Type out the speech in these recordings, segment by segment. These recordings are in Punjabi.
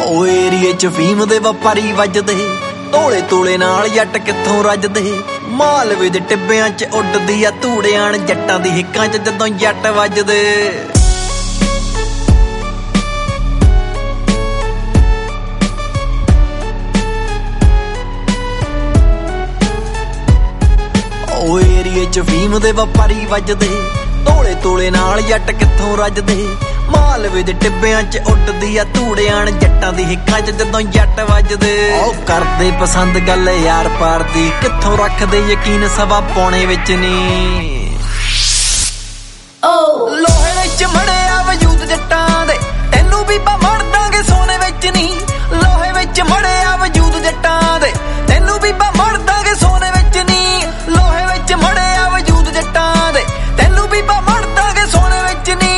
ਓ ਏਰੀਏ ਚ ਫੀਮ ਦੇ ਵਪਾਰੀ ਵੱਜਦੇ, ਤੋਲੇ ਤੋਲੇ ਨਾਲ ਜੱਟ ਕਿੱਥੋਂ ਰੱਜਦੇ। ਮਾਲਵੇ ਦੇ ਟਿੱਬਿਆਂ ਚ ਉੱਡਦੀ ਆ ਧੂੜਿਆਣ, ਜੱਟਾਂ ਦੀ ਹਿੱਕਾਂ ਚ ਜਦੋਂ ਜੱਟ ਵੱਜਦੇ। ਓ ਏਰੀਏ ਚ ਫੀਮ ਦੇ ਵਪਾਰੀ ਵੱਜਦੇ, ਤੋਲੇ ਤੋਲੇ ਨਾਲ ਜੱਟ ਕਿੱਥੋਂ ਰੱਜਦੇ। ਮਾਲਵੇ ਦੇ ਟਿੱਬਿਆਂ ਚ ਉੱਡਦੀ ਆ ਧੂੜਿਆਣ, ਜੱਟਾਂ ਦੀ ਹਿੱਕਾਂ ਚ ਜਦੋਂ ਜੱਟ ਵੱਜਦੇ। ਓ ਕਰਦੇ ਪਸੰਦ ਗੱਲ ਯਾਰ ਪਾਰ ਦੀ, ਕਿੱਥੋਂ ਰੱਖਦੇ ਯਕੀਨ ਸਵਾ ਪੌਣੇ ਵਿੱਚ ਨੀ। ਲੋਹੇ ਵਿੱਚ ਮੜਿਆ ਵਜੂਦ ਜੱਟਾਂ ਦੇ, ਤੈਨੂੰ ਵੀ ਮੜ ਦਾਂਗੇ ਸੋਨੇ ਵਿੱਚ ਨੀ। ਲੋਹੇ ਵਿੱਚ ਮੜਿਆ ਵਜੂਦ ਜੱਟਾਂ ਦੇ, ਤੈਨੂੰ ਵੀ ਮੜ ਦਾਂਗੇ ਸੋਨੇ ਵਿੱਚ ਨੀ। ਲੋਹੇ ਵਿੱਚ ਮੜਿਆ ਵਜੂਦ ਜੱਟਾਂ ਦੇ, ਤੈਨੂੰ ਵੀ ਮੜ ਦਾਂਗੇ ਸੋਨੇ ਵਿੱਚ ਨੀ।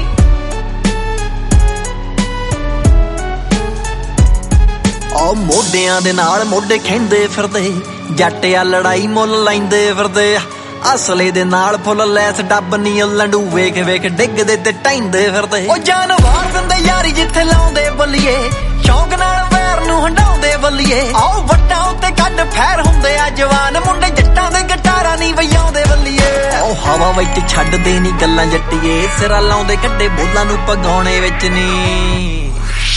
ਓ ਮੋਢਿਆਂ ਦੇ ਨਾਲ ਮੋਢੇ ਖਹਿੰਦੇ ਫਿਰਦੇ, ਜੱਟ ਆ ਲੜਾਈ ਮੁੱਲ ਲੈਂਦੇ ਫਿਰਦੇ। ਅਸਲੇ ਦੇ ਨਾਲ ਫੁੱਲ ਲੈਸ ਡੱਬ ਨੀ, ਲੰਡੂ ਵੇਖ ਵੇਖ ਡਿੱਗਦੇ ਤੇ ਟੈਂਦੇ ਫਿਰਦੇ। ਓ ਜਾਨਵਾਰ ਦਿੰਦੇ ਯਾਰੀ ਜਿੱਥੇ ਲਾਉਂਦੇ ਬੱਲੀਏ, ਸ਼ੌਂਕ ਨਾਲ ਵੈਰ ਨੂੰ ਹੰਡਾਉਂਦੇ ਬੱਲੀਏ। ਆਓ ਵੱਟਾਂ ਉੱਤੇ ਕੱਢ ਫੈਰ ਹੁੰਦੇ ਆ ਜਵਾਨ, ਮੁੰਡੇ ਜੱਟਾਂ ਦੇ ਗਟਾਰਾਂ ਨੀ ਵਜਾਉਂਦੇ ਬੱਲੀਏ। ਓ ਹਵਾ ਵਿੱਚ ਛੱਡਦੇ ਨੀ ਗੱਲਾਂ ਜੱਟੀਏ, ਸਿਰਾ ਲਾਉਂਦੇ ਕੱਢੇ ਬੋਲਾਂ ਨੂੰ ਪਗਾਉਣੇ ਵਿੱਚ ਨੀ।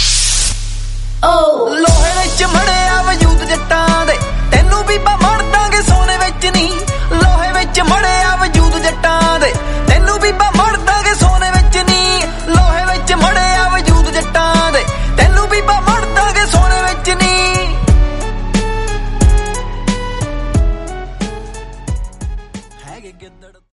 ਲੋਹੇ ਵਿੱਚ ਮੜਿਆ ਵਜੂਦ ਜੱਟਾਂ ਦੇ, ਤੈਨੂੰ ਵੀ ਮੜ ਦਾਂਗੇ ਸੋਨੇ ਵਿੱਚ ਨੀ। ਲੋਹੇ ਵਿੱਚ ਮੜਿਆ ਵਜੂਦ ਜੱਟਾਂ ਦੇ, ਤੈਨੂੰ ਵੀ ਮੜ ਦਾਂਗੇ ਸੋਨੇ ਵਿੱਚ ਨੀ। ਲੋਹੇ ਵਿੱਚ ਮੜਿਆ ਵਜੂਦ ਜੱਟਾਂ ਦੇ, ਤੈਨੂੰ ਵੀ ਮੜ ਦਾਂਗੇ ਸੋਨੇ ਵਿੱਚ ਨੀ। ਹੈਗੇ ਗਿੱਦੜ